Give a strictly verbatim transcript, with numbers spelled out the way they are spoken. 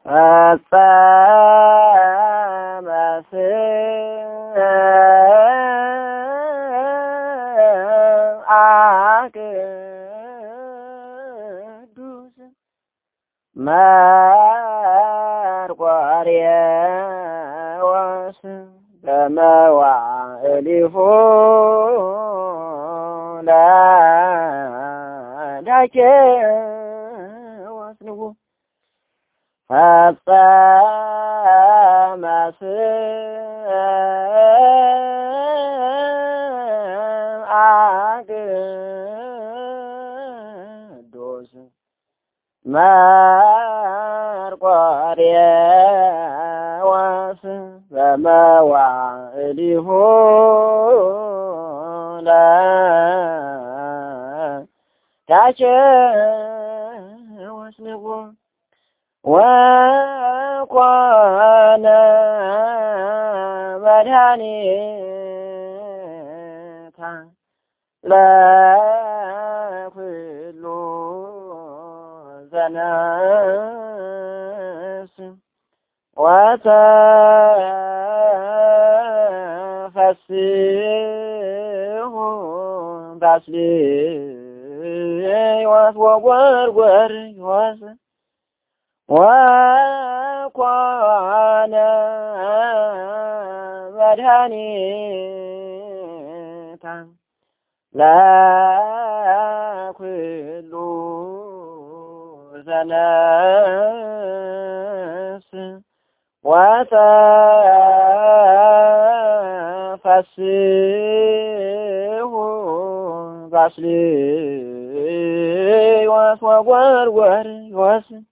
አጻመስ አቅዱስ መርቆሬዎስ በመዋዕሊሁ ለዳኬ ወስንጉ ፈጸመስ አቅዱስ መርቆሬዎስ በመዋዕሊሁ ለዳኬ ወስንጉ ወኮነ መድኃኒታ ለኩሉ ዘነፍስ ወተፈስሑ ባስልዮስ ወጎርጎርዮስ ወኮነ መድኃኒታ ለኩሉ ዘነፍስ ወተፈስሑ ባስልዮስ ወጎርጎርዮስ